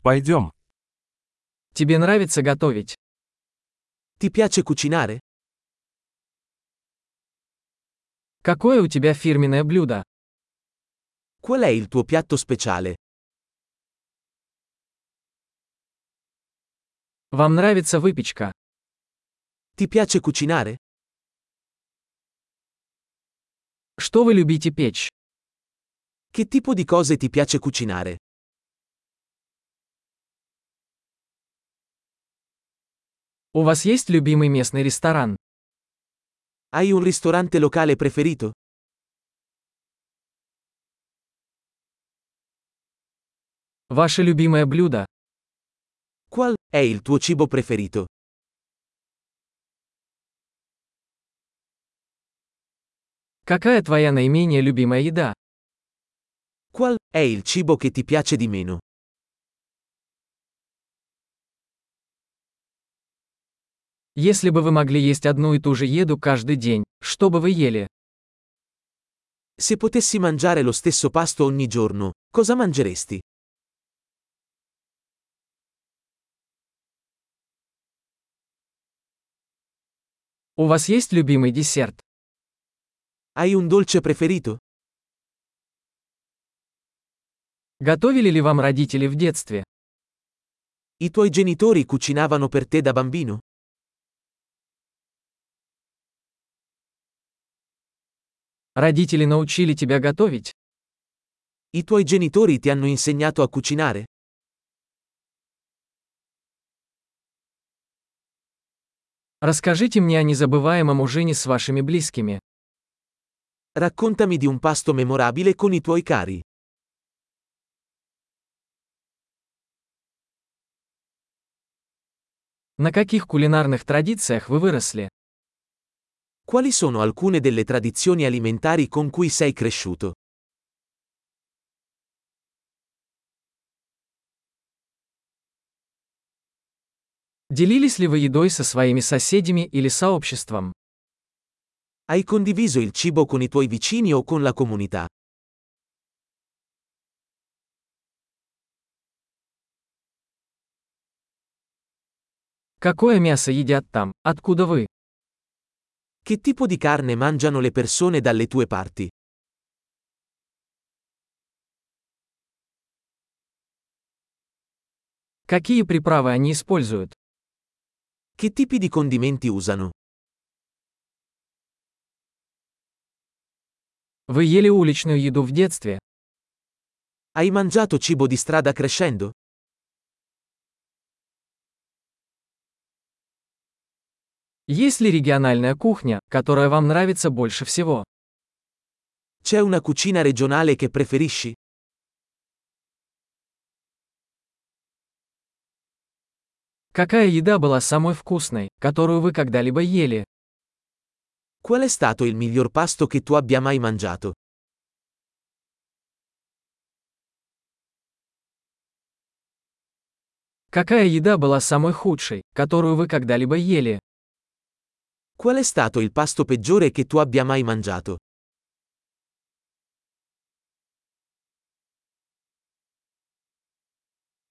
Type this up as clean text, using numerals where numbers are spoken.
Пойдем. Тебе нравится готовить? Ti piace cucinare? Какое у тебя фирменное блюдо? Qual è il tuo piatto speciale? Вам нравится выпечка? Ti piace cucinare? Что вы любите печь? Che tipo di cose ti piace cucinare? У вас есть любимый местный ресторан? Hai un ristorante locale preferito? Ваше любимое блюдо? Qual è il tuo cibo preferito? Какая твоя наименее любимая еда? Qual è il cibo che ti piace di meno? Если бы вы могли есть одну и ту же еду каждый день, что бы вы ели? Se potessi mangiare lo stesso pasto ogni giorno, cosa mangeresti? У вас есть любимый десерт? Hai un dolce preferito? Готовили ли вам родители в детстве? I tuoi genitori cucinavano per te da bambino? Родители научили тебя готовить? I tuoi genitori ti hanno insegnato a cucinare? Расскажите мне о незабываемом ужине с вашими близкими. Raccontami di un pasto memorabile con i tuoi cari. На каких кулинарных традициях вы выросли? Quali sono alcune delle tradizioni alimentari con cui sei cresciuto? Делились ли вы едой со своими соседями или сообществом? Hai condiviso il cibo con i tuoi vicini o con la comunità? Какое мясо едят там, откуда вы? Che tipo di carne mangiano le persone dalle tue parti? Какие приправы они используют? Che tipi di condimenti usano? Вы ели уличную еду в детстве? Hai mangiato cibo di strada crescendo? Есть ли региональная кухня, которая вам нравится больше всего? C'è una cucina regionale che preferisci? Какая еда была самой вкусной, которую вы когда-либо ели? Qual è stato il miglior pasto che tu abbia mai mangiato? Какая еда была самой худшей, которую вы когда-либо ели? Qual è stato il pasto peggiore che tu abbia mai mangiato?